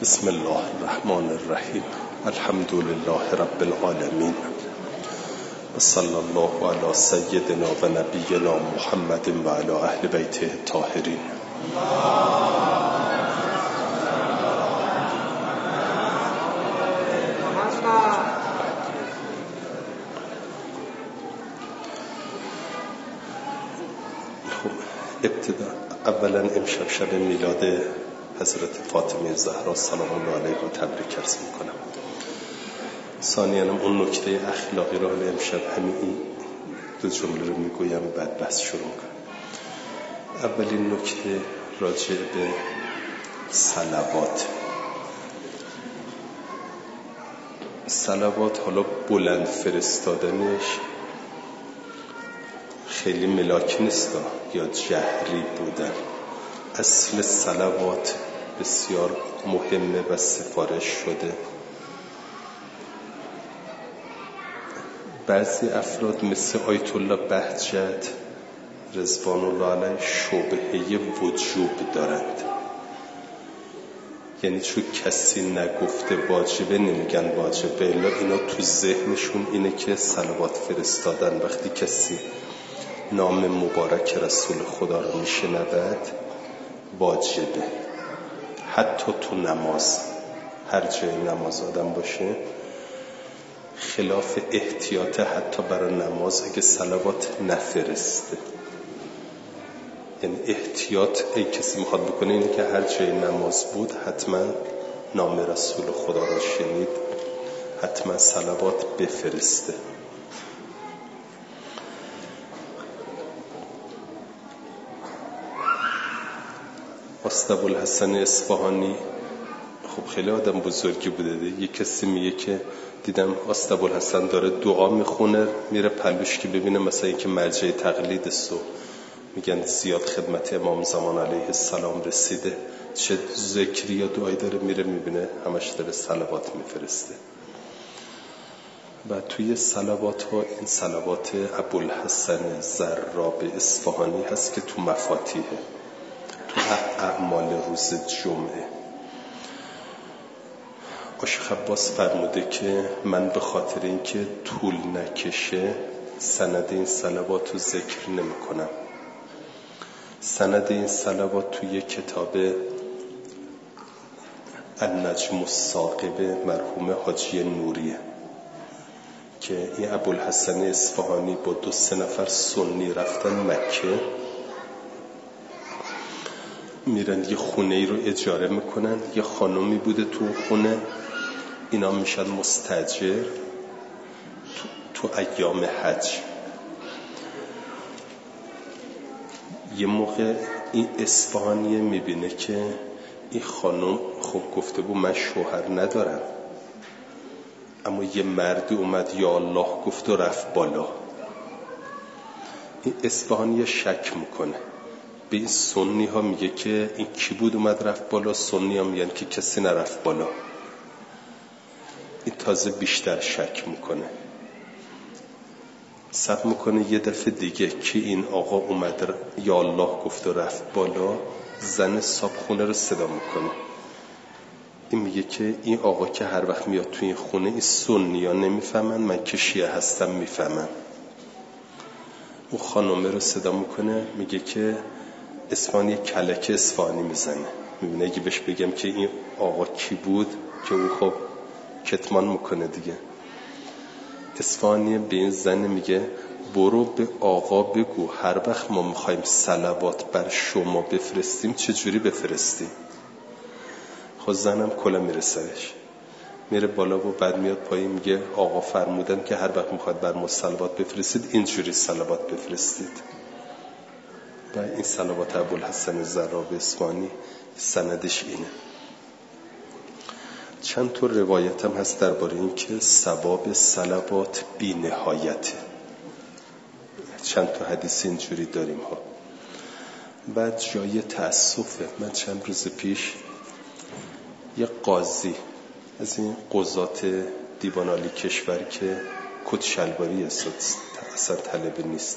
بسم الله الرحمن الرحیم. الحمد لله رب العالمین و صلی الله علی سیدنا و نبینا محمد و علی اهل بیته الطاهرین. ابتدا اولا امشب شب میلاد حضرت فاطمه زهرا سلام الله علیها تبریک عرض میکنم. ثانیاً اون نکته اخلاقی را امشب همین دو جمله رو میگویم بعد بحث شروع میکنم. اولین نکته راجع به صلوات حالا بلند فرستادنش خیلی ملاک نیست یا جهری بودن. اصل صلوات بسیار مهمه و سفارش شده. بعضی افراد مثل آیت الله بهجت رضوان الله علیه شبهه وجوب دارند، یعنی چون کسی نگفته واجبه نمیگن واجبه، الا اینا تو ذهنشون اینه که صلوات فرستادن وقتی کسی نام مبارک رسول خدا رو میشنود واجبه. حتی تو نماز، هر جای نماز آدم باشه، خلاف احتیاط حتی برای نماز اگه صلوات نفرسته. یعنی احتیاط ای کسی میخواد بکنه اینه که هر جای نماز بود حتما نام رسول خدا رو شنید، حتما صلوات بفرسته. ابوالحسن اصفهانی خب خیلی آدم بزرگی بوده دیگه. یه کسی میگه که دیدم ابوالحسن داره دعا میخونه، میره پلوش که ببینه مثلا اینکه مرجع تقلید است و میگن زیاد خدمت امام زمان علیه السلام رسیده، چه ذکری یا دعایی داره، میره میبینه همش داره صلوات میفرسته. و توی صلوات ها این صلوات ابوالحسن زراب اصفهانی هست که تو مفاتیحه، تو اعمال روز جمعه. عاشق عباس فرموده که من به خاطر اینکه طول نکشه سند این صلوات رو ذکر نمی کنم. سند این صلوات توی کتاب النجم الثاقب مرحوم حاجی نوریه که این ابوالحسن اصفهانی با 2-3 نفر سنی رفتن مکه، میرن یه خونه ای رو اجاره میکنن، یه خانمی بوده تو خونه، اینا میشن مستاجر تو ایام حج. یه موقع این اصفهانیه میبینه که این خانم خب گفته بود من شوهر ندارم، اما یه مردی اومد یا الله گفت و رفت بالا. این اصفهانیه شک میکنه به این سنی ها، میگه که این کی بود اومد رفت بالا؟ سنی ها میگن که کسی نرفت بالا. این تازه بیشتر شک میکنه، صبر میکنه یه دفعه دیگه که این آقا اومد یا الله گفت و رفت بالا، زن صابخونه رو صدا میکنه. این میگه که این آقا که هر وقت میاد توی این خونه این سنی ها نمیفهمن، من که شیعه هستم میفهمن. اون خانومه رو صدا میکنه، میگه که اصفهانی کلکه اصفهانی میزنه. میبینه اگه بهش بگم که این آقا کی بود که اون خب کتمان میکنه دیگه. اصفهانی به این زن میگه برو به آقا بگو هر وقت ما میخوایم صلوات بر شما بفرستیم چجوری بفرستیم. خب زنم کلا میره سرش، میره بالا و بعد میاد پایین میگه آقا فرمودن که هر وقت میخواد بر ما صلوات بفرستید اینجوری صلوات بفرستید. و این صلوات ابوالحسن زراب اصفهانی سندش اینه. چند تا روایت هم هست درباره این که ثواب صلوات بی نهایته. چند تا حدیث اینجوری داریم ها. بعد جای تأسفه، من چند روز پیش یه قاضی از این قضات دیوان عالی کشور که کت شلواری اصلا طلبه نیست،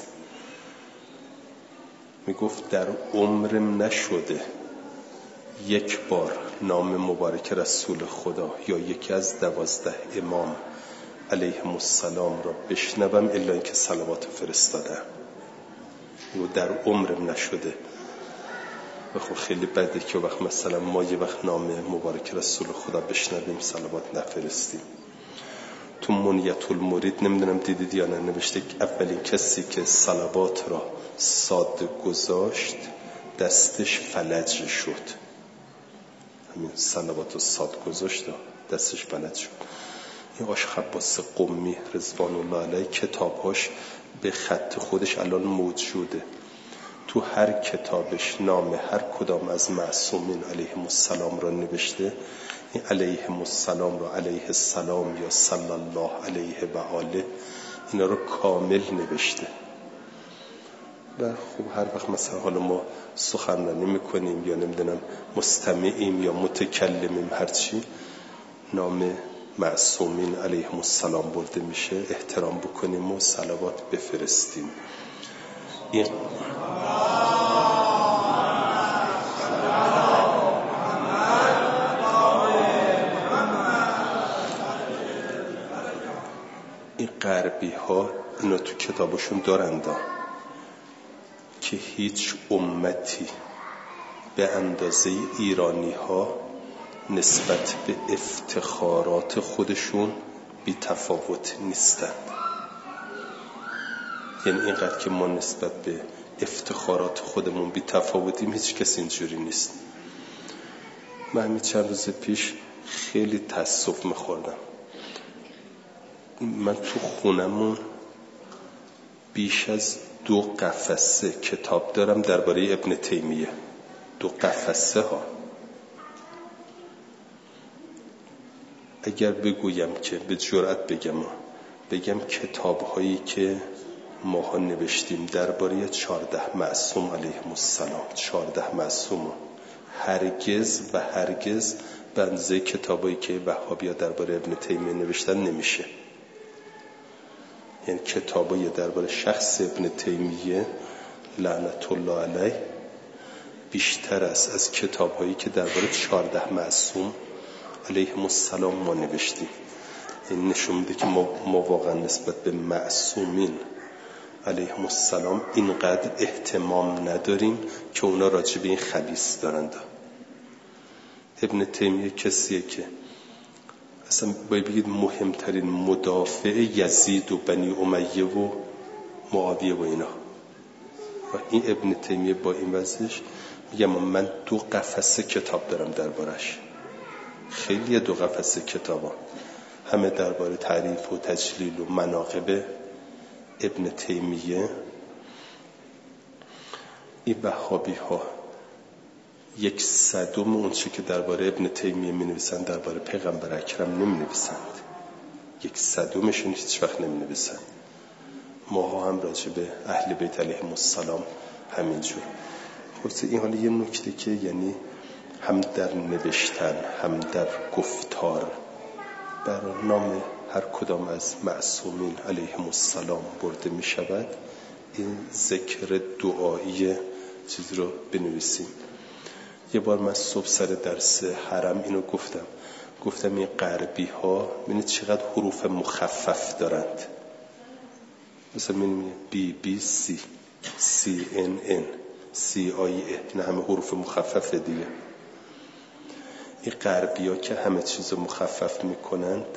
میگفت در عمرم نشده یک بار نام مبارک رسول خدا یا یکی از 12 امام علیهم السلام را بشنوم الا اینکه صلوات فرستادم و در عمرم نشده. و خب خیلی بده که وقت مثلا ما یه وقت نام مبارک رسول خدا بشنویم صلوات نفرستیم. تو منیت المرید نمیدونم دیدید یا نه، نوشته اولین کسی که صلوات را ساده گذاشت دستش فلج شد. همین صلوات رو ساده گذاشت دستش فلج شد. این آشق عباس قمی رضوان الله علیه کتابهاش به خط خودش الان موجوده. تو هر کتابش نام هر کدام از معصومین علیهم السلام را نوشته. این علیهم السلام را علیه السلام یا صلی الله علیه و آله اینا رو کامل نوشته. و خب هر وقت مثلا حالا ما سخنرانی میکنیم یا نمیدونم مستمعیم یا متکلمیم هرچی نام معصومین علیهم السلام برده میشه احترام بکنیم و صلوات بفرستیم. این غربی ها اینا تو کتابشون دارند که هیچ امتی به اندازه ایرانی ها نسبت به افتخارات خودشون بی تفاوت نیستند. یعنی اینقدر که ما نسبت به افتخارات خودمون بی تفاوتیم هیچ کسی اینجوری نیست. من همین چند روز پیش خیلی تأسف میخوردم. من تو خونمون بیش از 2 قفسه کتاب دارم درباره ابن تیمیه. 2 قفسه ها. اگر بگویم که به جرئت بگم کتاب هایی که ماها نوشتیم درباره 14 معصوم علیهم السلام 14 معصوم هرگز و هرگز به اندازه کتابایی که وهابی‌ها درباره ابن تیمیه نوشتن نمیشه. یعنی کتابای درباره شخص ابن تیمیه لعنت الله علیه بیشتر است از کتاب‌هایی که درباره 14 معصوم علیهم السلام ما نوشتیم. این نشون میده که ما واقعا نسبت به معصومین علیهم السلام اینقدر اهتمام نداریم که اونا راجع به این خبیث دارند. ابن تیمیه کسیه که اصلا باید بگید مهمترین مدافع یزید و بنی امیه و معاویه و اینا. و این ابن تیمیه با این وضعش میگم من 2 قفسه کتاب دارم دربارش. خیلی 2 قفسه کتابا همه درباره تعریف و تجلیل و مناقب ابن تیمیه. این وهابی ها 1/100 اون چی که درباره ابن تیمیه می نویسند درباره پیغمبر اکرم نمی نویسند. 1/100 هیچ وقت نمی نویسند. ما هم راجع به اهل بیت علیهم السلام همینجور. خلاصه این حالا یه نکته که یعنی هم در نوشتن هم در گفتار بر نام هر کدام از معصومین علیهم السلام برده می شود این ذکر دعایی چیز رو بنویسیم. یه بار من صبح سر درس حرم اینو گفتم این غربی ها ببینید چقدر حروف مخفف دارند. مثلا می‌بینید BBC CNN CIA نه همه حروف مخففه دیگه. این غربی ها که همه چیز مخفف میکنند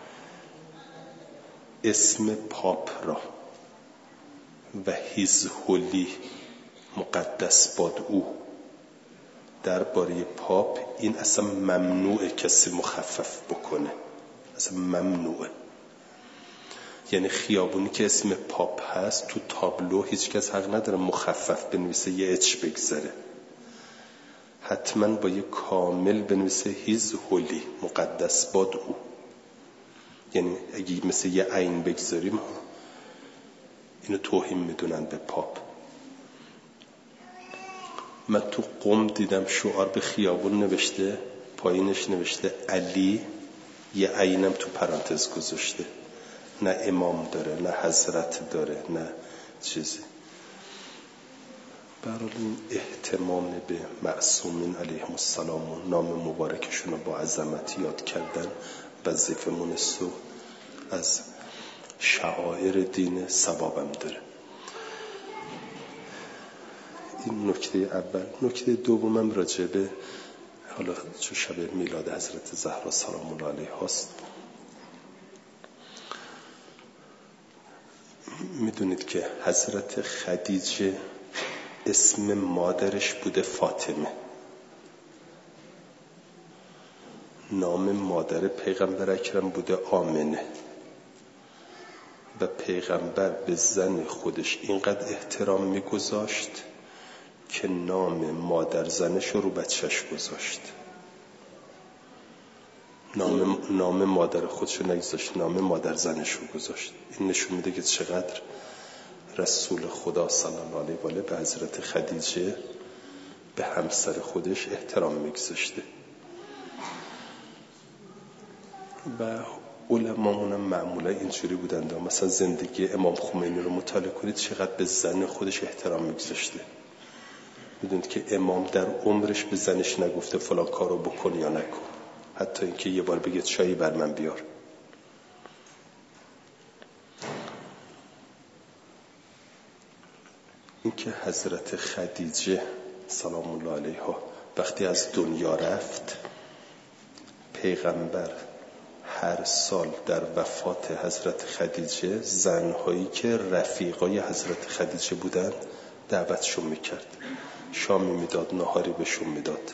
اسم پاپ را و هیز هولی مقدس باد او درباره پاپ این اصلا ممنوعه کسی مخفف بکنه، اصلا ممنوعه. یعنی خیابونی که اسم پاپ هست تو تابلو هیچ کس حق نداره مخفف بنویسه یه اچ بگذاره، حتما با یه کامل بنویسه هیز هولی مقدس باد او. یعنی اگه مثل یه عین بگذاریم اینو توهین میدونن به پاپ. من تو قم دیدم شعار به خیابون نوشته، پایینش نوشته علی، یه عینم تو پرانتز گذاشته. نه امام داره نه حضرت داره نه چیزی. برای این اهتمام به معصومین علیهم السلام و نام مبارکشون رو با عظمت یاد کردن وظیفه مونست و از شعائر دین ثوابم داره. این نکته اول. نکته دومم راجع به حالا چه شب میلاد حضرت زهرا سلام الله علیها هست. میدونید که حضرت خدیجه اسم مادرش بوده فاطمه، نام مادر پیغمبر اکرم بوده آمنه و پیغمبر به زن خودش اینقدر احترام میگذاشت که نام مادر زنش رو بچهش گذاشت. نام مادر خودش رو نگذاشت، نام مادر زنش رو گذاشت. این نشون میده که چقدر رسول خدا صلی الله علیه و آله به حضرت خدیجه به همسر خودش احترام میگذاشته. و علمامون هم معمولا اینجوری بودند. مثلا زندگی امام خمینی رو مطالعه کنید چقدر به زن خودش احترام میگذاشته. میدونید که امام در عمرش به زنش نگفته فلان کارو بکن یا نکن، حتی اینکه یه بار بگه چایی بر من بیار. اینکه حضرت خدیجه سلام الله علیها وقتی از دنیا رفت، پیغمبر هر سال در وفات حضرت خدیجه زنهایی که رفیقای حضرت خدیجه بودند دعوتشون میکرد، شامی میداد، نهاری بهشون میداد.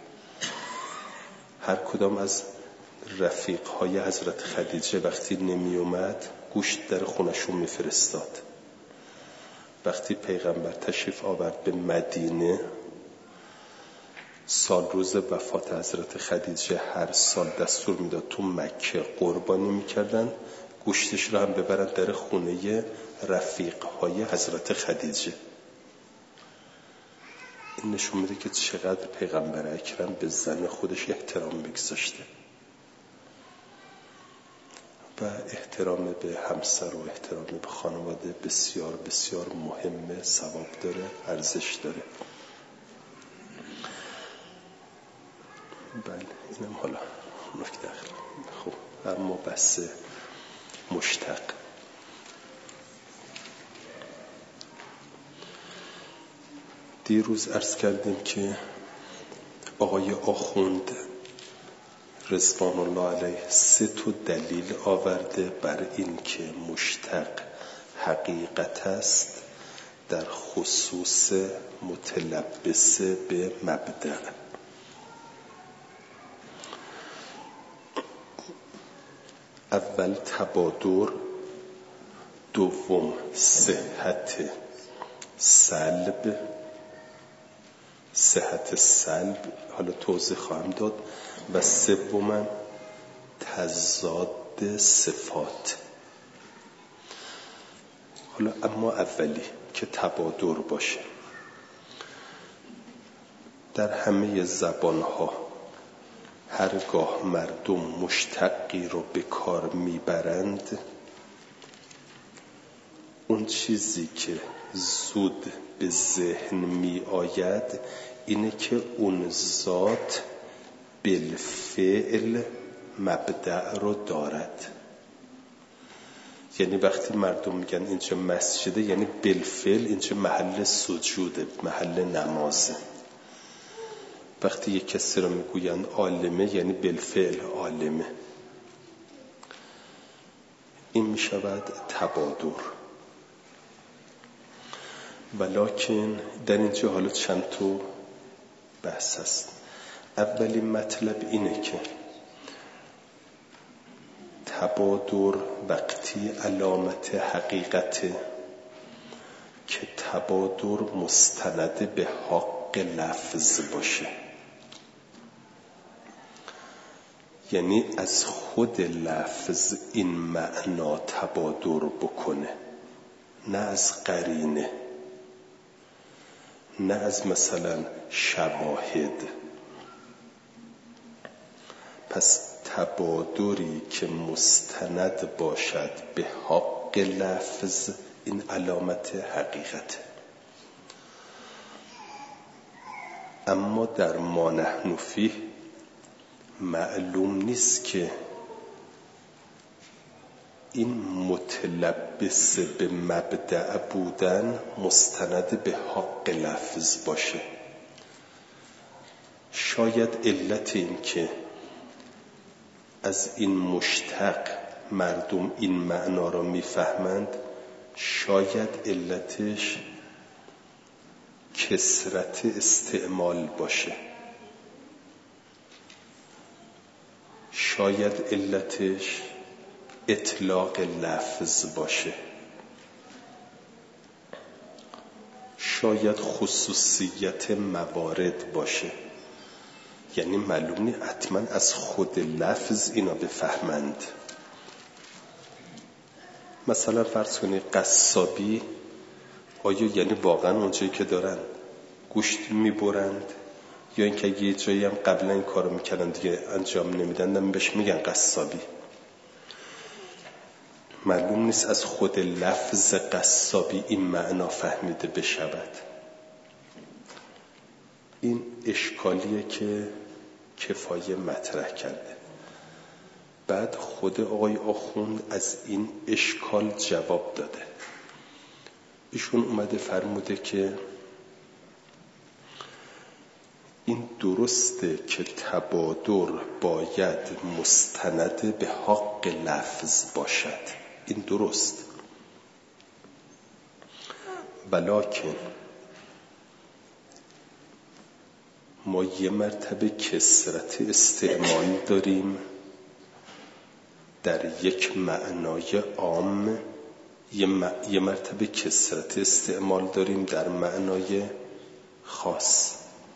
هر کدام از رفیقهای حضرت خدیجه وقتی نمی اومد گوشت در خونشون میفرستاد. وقتی پیغمبر تشریف آورد به مدینه، سال روز وفات حضرت خدیجه هر سال دستور میداد تو مکه قربانی میکردن، گوشتش رو هم ببرن در خونه رفیقهای حضرت خدیجه. این نشون میده که چقدر پیغمبر اکرم به زن خودش احترام میگذاشته و احترام به همسر و احترام به خانواده بسیار بسیار مهمه، ثواب داره، ارزش داره. بله اینم حالا نکته. خب اما بحث مشتق. دیروز عرض کردیم که آقای آخوند رضوان الله علیه 3 دلیل آورده بر این که مشتق حقیقت است در خصوص متلبس به مبدأ. اول تبادر، دوم صحت سلب، حالا توضیح خواهم داد، و سوم تضاد صفات. حالا اما اولی که تبادر باشه، در همه زبانها هرگاه مردم مشتقی رو به کار میبرند، اون چیزی که زود به ذهن می آید اینه که اون ذات بالفعل مبدأ رو دارد. یعنی وقتی مردم میگن اینجا مسجده، یعنی بالفعل اینجا محل سجوده، محل نمازه. وقتی یک کسی رو میگوین عالمه، یعنی بالفعل عالمه. این میشود تبادر. ولکن در اینجا حالا چند تا بحث است. اولین مطلب اینه که تبادر وقتی علامت حقیقته که تبادر مستند به حق لفظ باشه، یعنی از خود لفظ این معنا تبادر بکنه، نه از قرینه، نه از مثلا شواهد. پس تبادری که مستند باشد به حق لفظ این علامت حقیقته. اما در ما نحن فیه معلوم نیست که این متلبس به مبدأ بودن مستند به حق لفظ باشه. شاید علت این که از این مشتق مردم این معنا را میفهمند، شاید علتش کثرت استعمال باشه، شاید علتش اطلاق لفظ باشه، شاید خصوصیت موارد باشه. یعنی معلوم نیست حتما از خود لفظ اینا بفهمند. مثلا فرض کنید قصابی، آیا یعنی واقعا اونجایی که دارن گوشت میبرند، یا اینکه یه جایی هم قبلا این کارو میکردن دیگه انجام نمیدن بهش میگن قصابی؟ معلوم نیست از خود لفظ قصابی این معنا فهمیده بشود. این اشکالیه که کفایه مطرح کرده. بعد خود آقای آخوند از این اشکال جواب داده. ایشون اومده فرموده که این درسته که تبادر باید مستند به حق لفظ باشد، این درست، ولکن ما یه مرتبه کثرت استعمال داریم در یک معنای عام، یه مرتبه کثرت استعمال داریم در معنای خاص.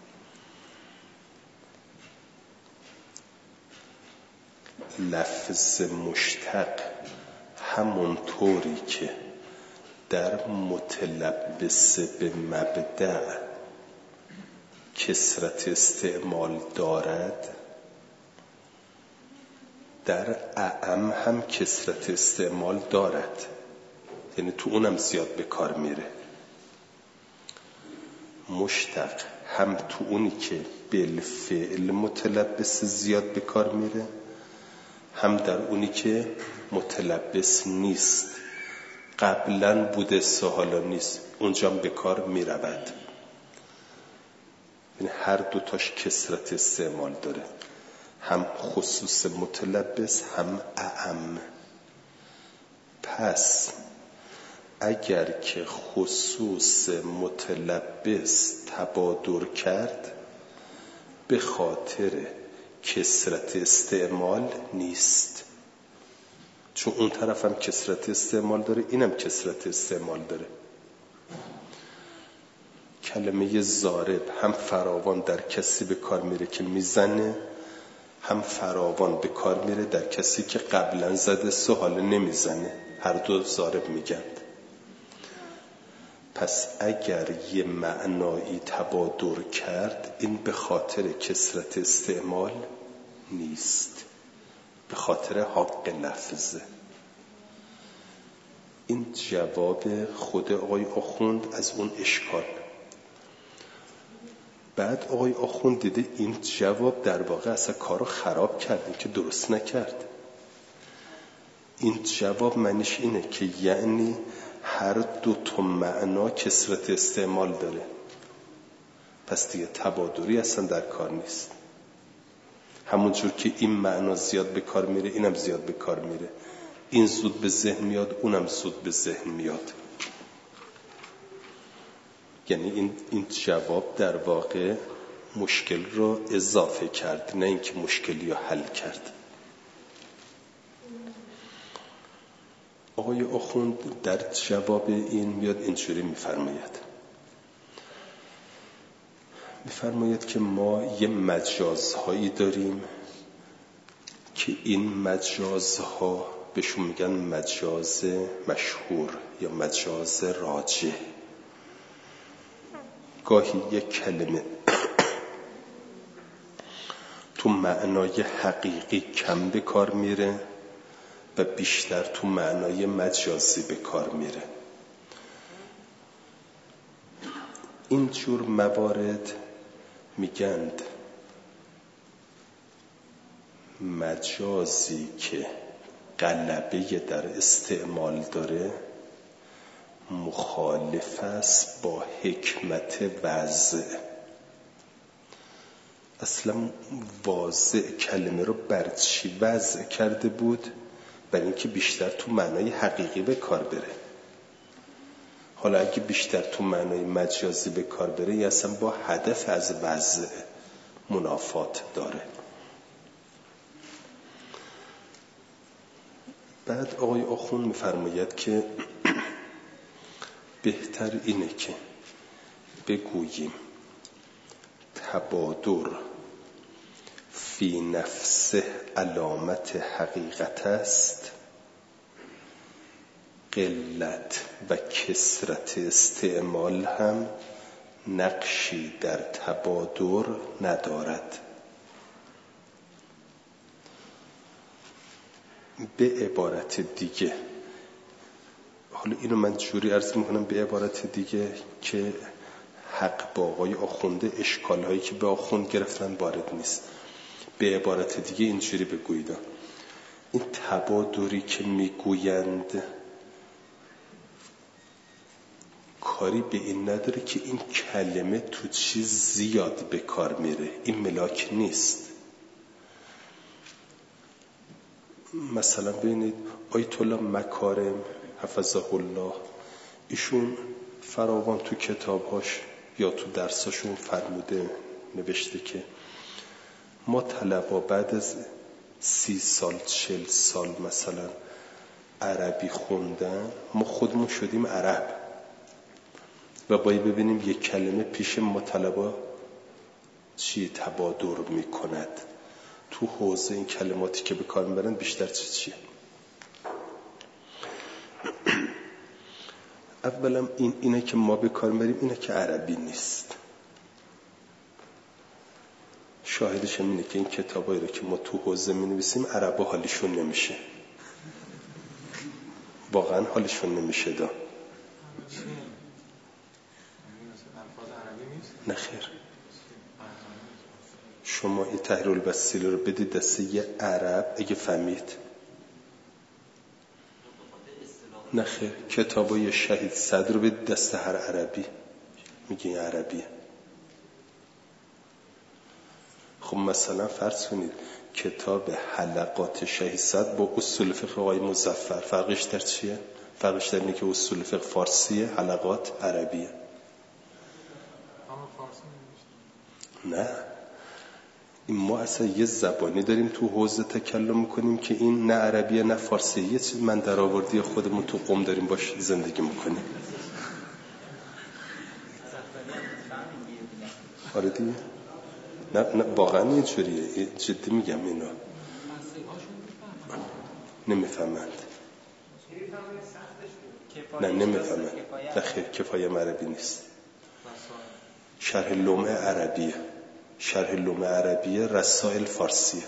لفظ مشتق همونطوری که در متلبس به مبدأ کثرت استعمال دارد، در اعم هم کثرت استعمال دارد، یعنی تو اونم زیاد به کار میره. مشتق هم تو اونی که بالفعل متلبس زیاد به کار میره، هم در اونی که متلبس نیست، قبلا بوده حالا نیست، اونجا به کار میرود. یعنی هر دوتاش کثرت استعمال داره، هم خصوص متلبس هم اعم. پس اگر که خصوص متلبس تبادر کرد، به خاطر کثرت استعمال نیست، چون اون طرف هم کثرت استعمال داره، اینم کثرت استعمال داره. کلمه ضارب هم فراوان در کسی به کار میره که میزنه، هم فراوان به کار میره در کسی که قبلا زده حالا نمیزنه، هر دو ضارب میگند. پس اگر یه معنایی تبادر کرد، این به خاطر کثرت استعمال نیست، به خاطر حق لفظه. این جواب خود آقای آخوند از اون اشکال. بعد آقای آخوند دیده این جواب در واقع اصلا کارو خراب کرد، که درست نکرد. این جواب معنیش اینه که یعنی هر دو تا معنا کثرت استعمال داره، پس دیگه تبادری اصلا در کار نیست. همونجور که این معنا زیاد به کار میره، اینم زیاد به کار میره، این زود به ذهن میاد، اونم زود به ذهن میاد. یعنی این جواب در واقع مشکل رو اضافه کرد، نه اینکه مشکلی رو حل کرد. آقای آخوند در جواب این میاد اینجوری میفرماید که ما یه مجازهایی داریم که این مجازها بهشون میگن مجاز مشهور یا مجاز راجح. گاهی یک کلمه تو معنای حقیقی کم به کار میره و بیشتر تو معنای مجازی به کار میره. این جور موارد میگند مجازی که غلبه در استعمال داره مخالف است با حکمت وضع. اصلا واضع کلمه رو بر چی وضع کرده بود؟ برای اینکه بیشتر تو معنای حقیقی به کار بره. حالا اگه بیشتر تو معنای مجازی به کار بره یا اصلا با هدف از وضع منافات داره. بعد آقای آخوند می‌فرماید که بهتر اینه که بگوییم تبادر فی نفسه علامت حقیقت است، قلت و کثرت استعمال هم نقشی در تبادر ندارد. به عبارت دیگه، حالا اینو من جوری عرض میکنم به عبارت دیگه که حق با آقای آخونده اشکالهایی که به آخوند گرفتن وارد نیست. به عبارت دیگه اینجوری بگویید این تبادری که میگویند کاری به این نداره که این کلمه تو چیز زیاد به کار میره، این ملاک نیست. مثلا ببینید آیت الله مکارم حفظه الله، ایشون فراوان تو کتابهاش یا تو درساشون فرموده نوشته که ما طلبا بعد از 30 سال 40 سال مثلا عربی خوندن ما خودمون شدیم عرب و باید ببینیم یک کلمه پیش ما طلبا چی تبادر میکند، تو حوزه این کلماتی که به کار میبرن بیشتر چیه. اولا اینه که ما به کار میبریم اینه که عربی نیست. شاهدش اینه که این کتابایی رو که ما تو حوزه می‌نویسیم عربا حالیشون نمیشه، واقعا حالشون نمیشه دا. نه خیر، شما این تحریر الوسیله رو بدید دست یه عرب اگه فهمید. نه خیر، کتابای شهید صدر رو بدید دست هر عربی، میگه این عربیه. خب مثلا فرض کنید کتاب حلقات شهید صدر با اصول فقه آقای مظفر فرقش در چیه؟ فرقش در اینه که اصول فقه فارسیه، حلقات عربیه. نه، این ما اصلا یه زبانی داریم تو حوزه تکلم میکنیم که این نه عربیه نه فارسیه، یه چیز من در آوردی خودمون تو قم داریم باش زندگی میکنیم. آره دیگه، نه واقعا اینجوریه، جدی میگم اینو نمیفهمند. نه نمیفهمند. نه خیر، کفایه عربی نیست. شرح لمعه عربیه، شرح لمعه عربیه، رسائل فارسیه.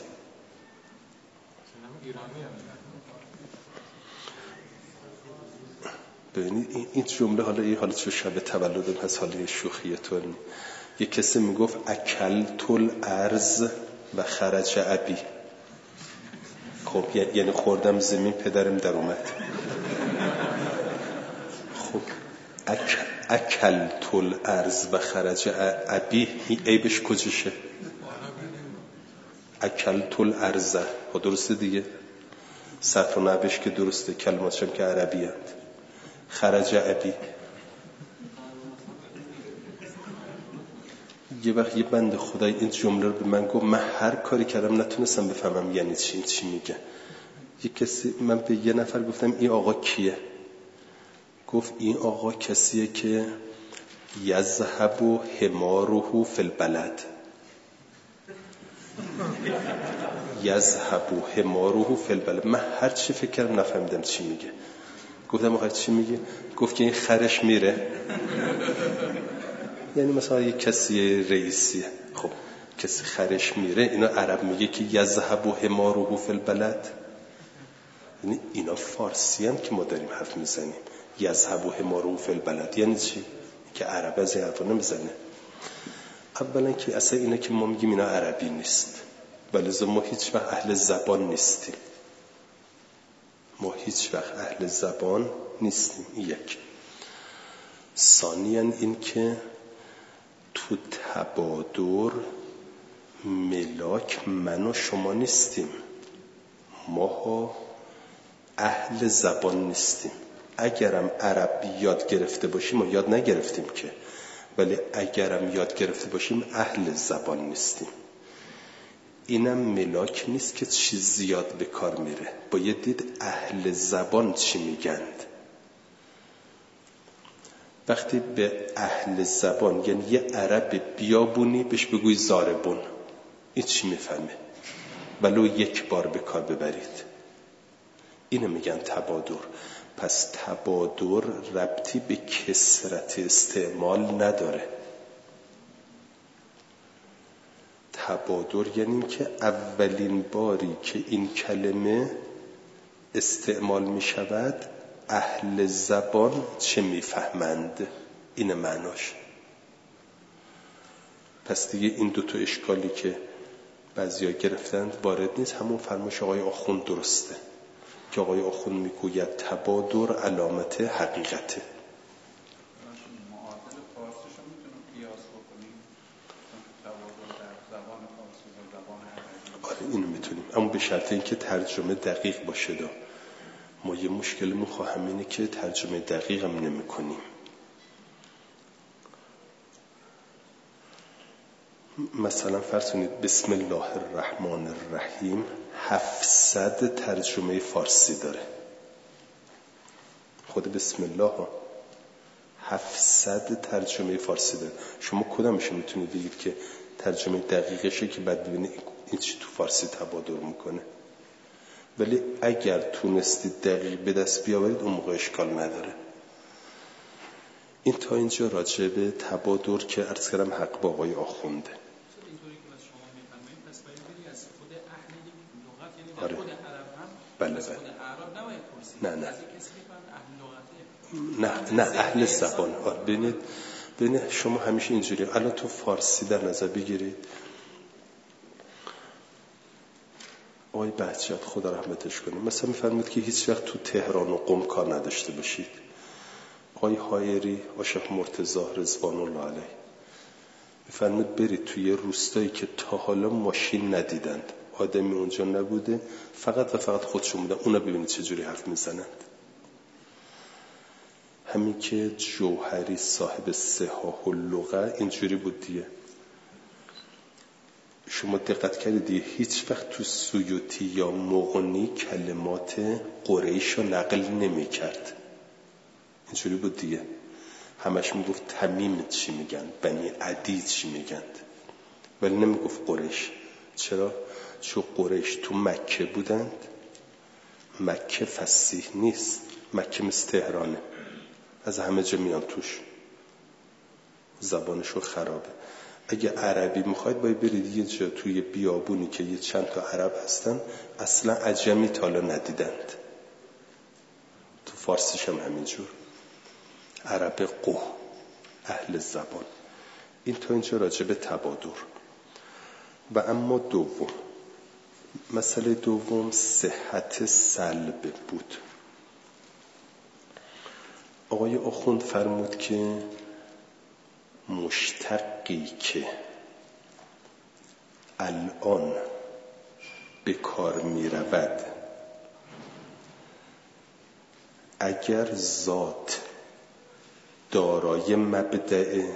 ببینید این جمله حالا چه شب تولدم هست، حالا شوخیه طور نی. یک کسی میگفت اکلت الارض و خرج ابی. خب یعنی خوردم زمین پدرم در اومد. خب اکلت الارض و خرج ابی عیبش کجاشه؟ اکلت الارض ها درسته دیگه، سطر و نبش که درسته، کلماتش هم که عربی هست. خرج ابی یه وقت یه بنده خدای این جمله رو به من گفت، من هر کاری کردم نتونستم بفهمم یعنی چی میگه. یه کسی، من به یه نفر گفتم این آقا کیه؟ گفت این آقا کسیه که یذهب حماره فی البلد. یذهب حماره فی البلد. من هر چی فکر کردم نفهمیدم چی میگه. گفتم آقا چی میگه؟ گفت که این خرش میره. یعنی مثلا یک کسی رئیسیه، خب کسی خرش میره، اینا عرب میگه که یذهب حماره فی البلد. یعنی اینا فارسی هم که ما داریم حرف میزنیم، یذهب حماره فی البلد یعنی چی؟ که عرب از این حرفا نمیزنه. اولا که اصلا اینا که ما میگیم اینا عربی نیست، ولی ما هیچ وقت اهل زبان نیستیم. یک. ثانیاً این که تو تبادر ملاک من و شما نیستیم، ما اهل زبان نیستیم. اگرم عربی یاد گرفته باشیم، ما یاد نگرفتیم که، ولی اگرم یاد گرفته باشیم اهل زبان نیستیم. اینم ملاک نیست که چیز زیاد به کار میره، باید دید اهل زبان چی میگند. وقتی به اهل زبان یعنی یه عرب بیابونی بهش بگوی زاربون، این چی میفهمه؟ ولو یک بار به کار ببرید، اینو میگن تبادر. پس تبادر ربطی به کثرت استعمال نداره. تبادر یعنی که اولین باری که این کلمه استعمال می شود اهل زبان چه می فهمند، این معناش. پس دیگه این دوتا اشکالی که بعضیا گرفتند وارد نیست. همون فرمایش آقای آخوند درسته که آقای آخوند می گوید تبادر علامت حقیقته. اینو میتونیم، اما به شرط اینکه ترجمه دقیق باشه. ما یه مشکلمون خواهم اینه که ترجمه دقیق هم نمی کنیم. مثلا فرض کنید بسم الله الرحمن الرحیم 700 ترجمه فارسی داره. خود بسم الله 700 ترجمه فارسی داره. شما کدامش میتونید بگید که ترجمه دقیقشه که بعد ببینید این چی تو فارسی تبادر میکنه؟ ولی اگر تونستید دقیق به دست بیاورید اون موقع اشکال نداره. این تا اینجا راجع به تبادر که عرض کردم حق با آقای آخونده. اینطوری که شما میفرمایید پس باید بری از خود اهل لغت، یعنی آره. خود عرب هم بله از خود عرب نباید پرسید. نه از کسی که اهل لغته. نه اهل زبان. ببینید شما همیشه اینجوری الان تو فارسی در نظر بگیرید. آقای بهجت خدا رحمتش کنه مثلا میفرمید که هیچ وقت تو تهران و قم کار نداشته باشید. آقای حایری عاشق مرتضی رضوان الله علیه میفرمید برید توی روستایی که تا حالا ماشین ندیدند، آدمی اونجا نبوده، فقط و فقط خودشون بودن، اونا ببینید چجوری حرف میزنند. همین که جوهری صاحب صحاح اللغه اینجوری بود دیگه. شما دقت کردید هیچ وقت تو سیوطی یا مغنی کلمات قریش رو نقل نمی کرد. اینجوری بود دیگه. همش میگفت تمیم چی میگن، بنی عدی چی میگن، ولی نمیگفت قریش. چرا؟ چون قریش تو مکه بودند. مکه فصیح نیست، مکه مثل تهرانه، از همه جا میان توش، زبانشو خرابه. اگه عربی میخواید باید برید یه جا توی بیابونی که یه چند تا عرب هستن اصلا عجمی تا حالا ندیدند. تو فارسیش هم همینجور، عرب قو، اهل زبان. این تا اینجا راجع به تبادر. و اما دوم، مسئله دوم صحت سلب بود. آقای آخوند فرمود که مشتقی که الان به کار می رود اگر ذات دارای مبدأ،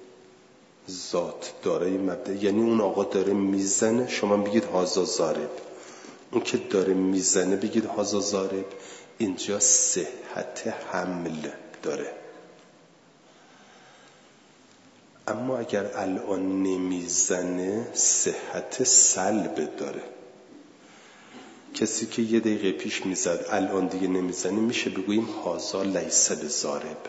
یعنی اون آقا داره میزنه شما بگید هازا زارب، اون که داره میزنه بگید هازا زارب، اینجا صحت حمل داره. اما اگر الان نمیزنه صحت سلب داره. کسی که یه دقیقه پیش میزد الان دیگه نمیزنه میشه بگوییم هازا لیس بزارب.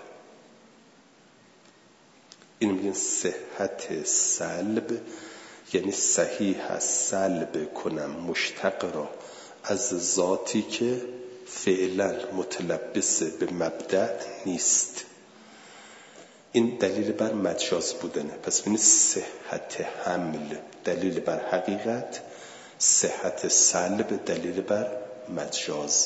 این میگن صحت سلب، یعنی صحیح است سلب کنم مشتق را از ذاتی که فعلا متلبس به مبدأ نیست. این دلیل بر مجاز بودنه. پس ببینید صحت حمل دلیل بر حقیقت، صحت سلب دلیل بر مجاز.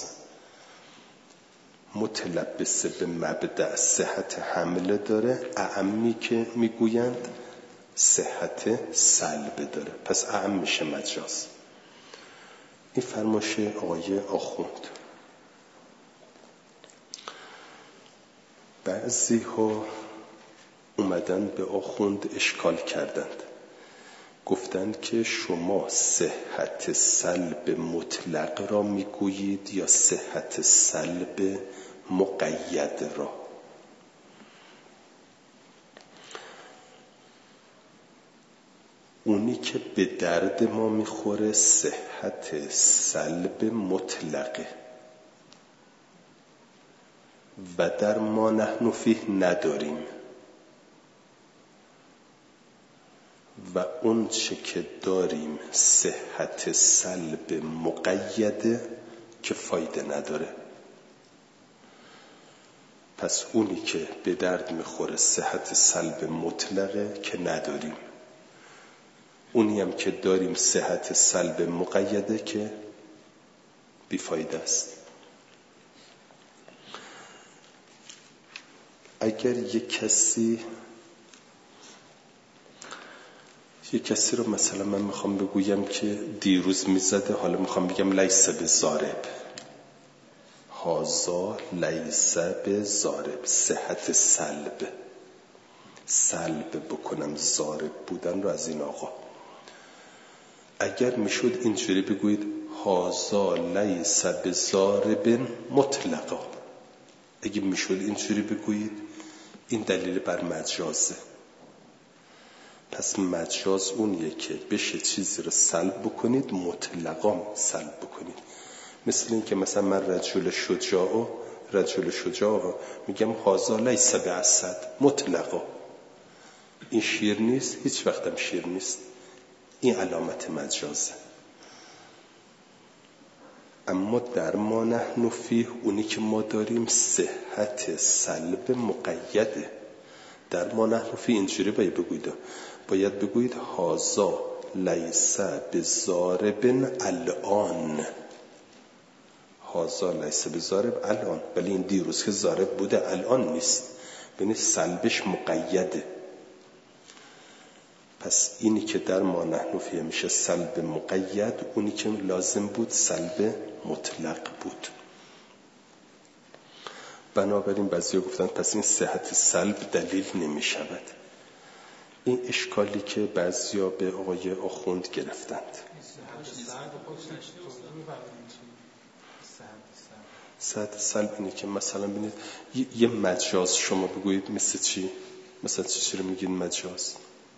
متلبس به مبدأ صحت حمل داره، اعمی که میگویند صحت سلب داره، پس اعم میشه مجاز. این فرمایش آقای آخوند. بعضی ها اومدن به آخوند اشکال کردند، گفتند که شما صحت سلب مطلق را میگویید یا صحت سلب مقید را؟ اونی که به درد ما میخوره صحت سلب مطلقه و در ما نحن فیه نداریم، و اون چه که داریم صحت سلب مقیده که فایده نداره. پس اونی که به درد میخوره صحت سلب مطلقه که نداریم، اونی هم که داریم صحت سلب مقیده که بیفایده است. اگر یک کسی رو مثلا من میخوام بگویم که دیروز میزده، حالا میخوام بگم لیس بزارب، هازا لیس بزارب، صحت سلب بکنم زارب بودن رو از این آقا. اگر میشد اینجوری بگویید هازا لیس بزارب مطلقا، اگه میشد اینجوری بگویید، این دلیل بر مجازه. پس مجاز اونیه که بشه چیزی رو سلب بکنید مطلقا سلب بکنید. مثل این که مثلا من رجل شجاع میگم هازا لیس باسد مطلقا، این شیر نیست، هیچ وقتم شیر نیست، این علامت مجازه. اما در ما نحن فیه اونی که ما داریم صحت سلب مقیده. در ما نحن فیه اینجوری باید بگویید هازا لیس بزارب الان، هازا لیس بزارب الان، ولی این دیروز که زارب بوده الان نیست، یعنی سلبش مقیده. پس اینی که در ما نحن فیه میشه سلب مقید، اونی که لازم بود سلب مطلق بود. بنابراین بعضی گفتن پس این صحت سلب دلیل نمی شود. این اشکالی که بعضیا به آقای آخوند گرفتند. صحت سلب اینه که مثلا ببینید یه مجاز شما بگویید مثل چی؟ مثلا چی رو میگین مجاز؟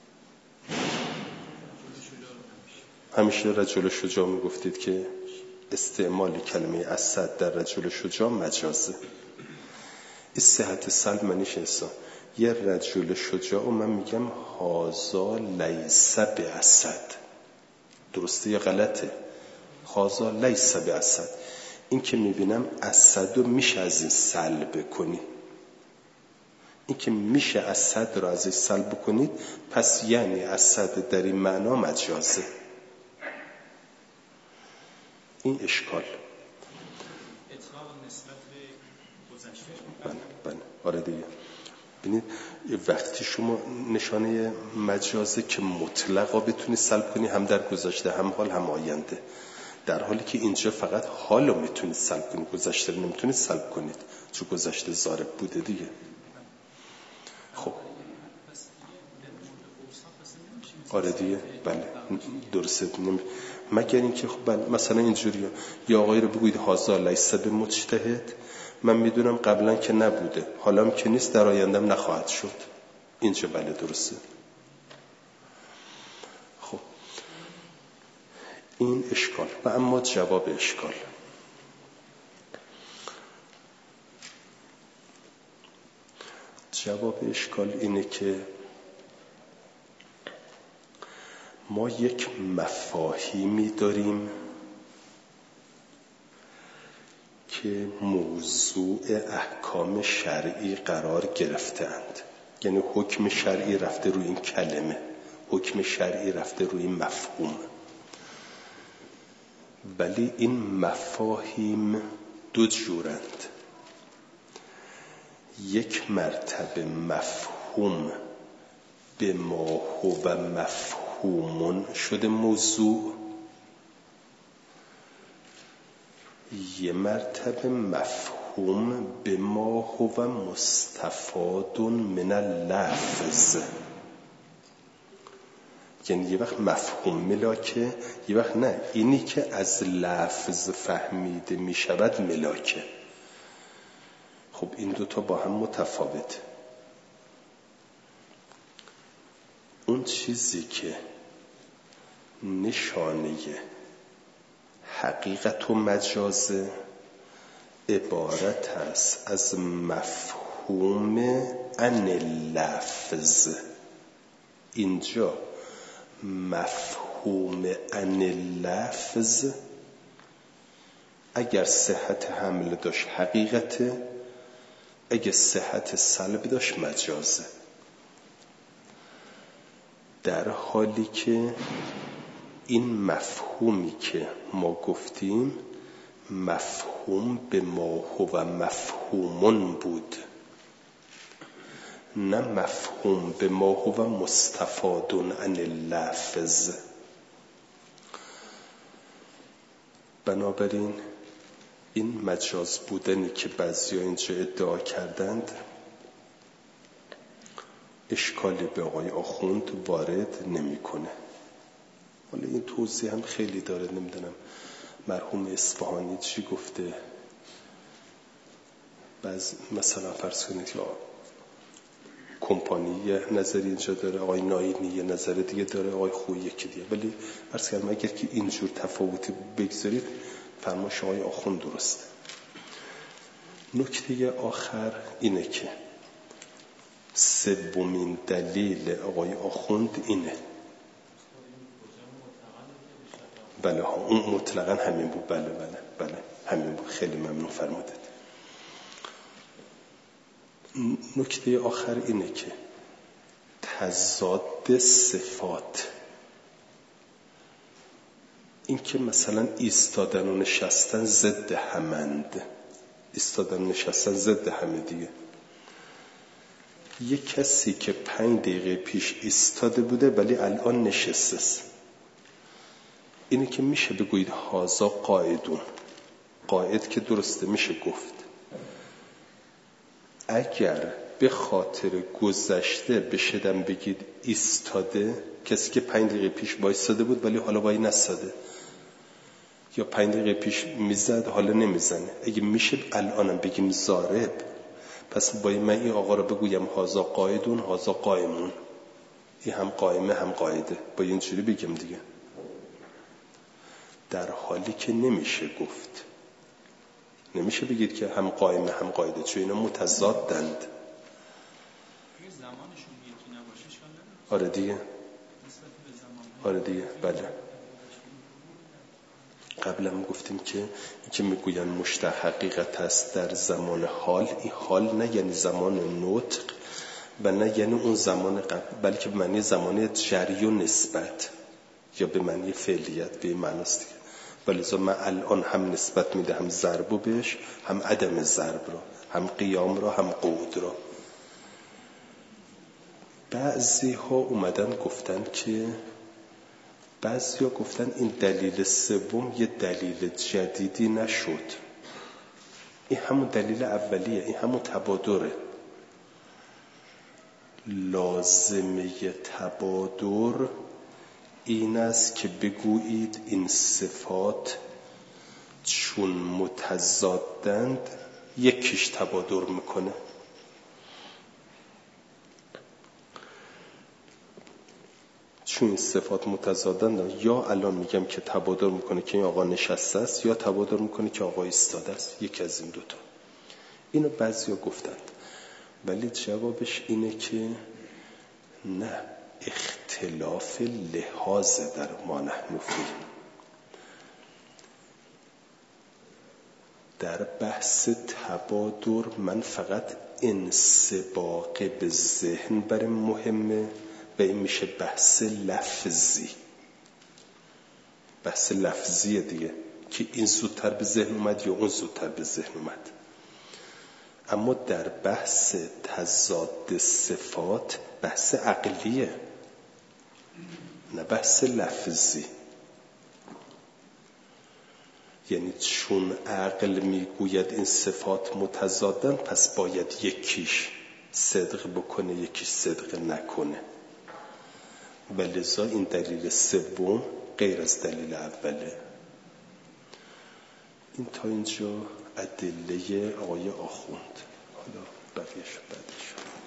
همیشه رجل شجاع میگفتید که استعمال کلمه اسد در رجل شجاع مجازه. این صحت سلب منیش انسان یه رجل شجاع و من میگم هازا لیس باسد، درسته یا غلطه؟ هازا لیس باسد، این که میبینم اسد رو میشه از این سلب کنی، این که میشه اسد رو از این سلب کنید، پس یعنی اسد در این معنا مجازه. این اشکال بله آره دیگه. ببینید وقتی شما نشانه مجازه که مطلقا بتونی سلب کنی، هم در گذشته هم حال هم آینده، در حالی که اینجا فقط حال رو میتونید سلب کنید، گذشته رو نمیتونید سلب کنید چون گذشته ضارب بوده دیگه. خب آره دیگه بله درسته. مگر اینکه خب بله مثلا اینجوریه یا آقایی رو بگوید هازا لیس بمجتهد، من میدونم قبلا که نبوده، حالا که نیست، در آیندم نخواهد شد، اینجا بله درسته. خب این اشکال. و اما جواب اشکال، اینه که ما یک مفاهیمی داریم که موضوع احکام شرعی قرار گرفتند. یعنی حکم شرعی رفته روی این کلمه، حکم شرعی رفته روی این مفهوم. ولی این مفاهیم دو جورند. یک مرتبه مفهوم به ما هو مفهومون شده موضوع، یه مرتبه مفهوم به ما هو مستفاد من اللفظ. یعنی یه وقت مفهوم ملاکه، یه وقت نه، اینی که از لفظ فهمیده می شود ملاکه. خب این دوتا با هم متفاوته. اون چیزی که نشانه حقیقت و مجازه عبارت است از مفهوم عن لفظ. اینجا مفهوم عن لفظ اگر صحت حمل داشت حقیقته، اگر صحت سلب داشت مجازه. در حالی که این مفهومی که ما گفتیم مفهوم به ما هو مفهومون بود، نه مفهوم به ما هو مستفادون عن اللفظ. بنابراین این مجاز بودنی که بعضیا اینجا ادعا کردند اشکالی به آقای آخوند وارد نمیکنه. حالا این توضیح هم خیلی داره، نمیدونم مرحوم اصفهانی چی گفته. مثلا فرض کنید یا کمپانی یه نظری اینجا داره، آقای ناینی یه نظر دیگه داره، آقای خویی یکی دیگه. ولی فرض کنم اگر که اینجور تفاوتی بگذارید فرمایش آقای آخوند درسته. نکته آخر اینه که سومین دلیل آقای آخوند اینه. بله ها، اون مطلقا همین بود. بله همین بود. خیلی ممنون فرمودید. نکته آخر اینه که تضاد صفات، این که مثلا ایستادن و نشستن ضد همند، ایستادن و نشستن ضد همه دیگه. یک کسی که 5 دقیقه پیش ایستاده بوده ولی الان نشسته است، اینه که میشه بگویید هازا قاعدون. قاعد که درسته میشه گفت. اگر به خاطر گذشته بشدم بگید ایستاده، کسی که 5 دقیقه پیش وایساده بود ولی حالا وای نستاده، یا 5 دقیقه پیش میزد حالا نمیزنه، اگه میشه الانم بگیم ضارب، پس باید من این آقا رو بگویم هازا قاعدون هازا قائمون. این هم قائمه هم قاعده، باید اینجوری بگم دیگه. در حالی که نمیشه گفت، نمیشه بگید که هم قائمه هم قاعده، چون اینا متضادند. آره دیگه، آره دیگه. بله قبلا گفتیم که این که میگوین مشتق حقیقت است در زمان حال، این حال نه یعنی زمان نطق و نه یعنی اون زمان قبل، بلکه به معنی زمان جری و نسبت یا به معنی فعلیت، به معناست دیگه. ولی من الان هم نسبت میدهم ضربو بهش، هم عدم ضرب رو، هم قیام رو، هم قعود رو. بعضی ها اومدن گفتن که بعضیا گفتن این دلیل سوم یه دلیل جدیدی نشد، این همون دلیل اولیه، این همون تبادره. لازمه تبادر این است که بگویید این صفات چون متضادند یکیش تبادر میکنه. چون این صفات متضادند، یا الان میگم که تبادر میکنه که این آقا نشسته است، یا تبادر میکنه که آقا ایستاده است، یکی از این دوتا. اینو بعضیا گفتند، ولی جوابش اینه که نه، اختلاف لحاظ در ما نحن فیه. در بحث تبادر من فقط انسباق به ذهن برام مهمه و این میشه بحث لفظی. بحث لفظیه دیگه که این زودتر به ذهن اومد یا اون زودتر به ذهن اومد. اما در بحث تضاد صفات بحث عقلیه، نه بحث لفظی. یعنی چون عقل میگوید این صفات متضادن، پس باید یکیش صدق بکنه یکیش صدق نکنه. و لذا این دلیل سوم غیر از دلیل اوله. این تا اینجا ادله آقای آخوند. حالا بقیه‌اش بعدش.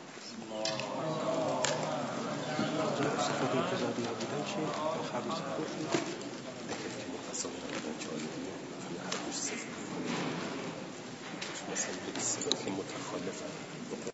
صفات متضادی بودن چی؟ آخر گفتیم اگر که متضاد بودن جالبیه هر روز صفات مثلا به صفات متخالف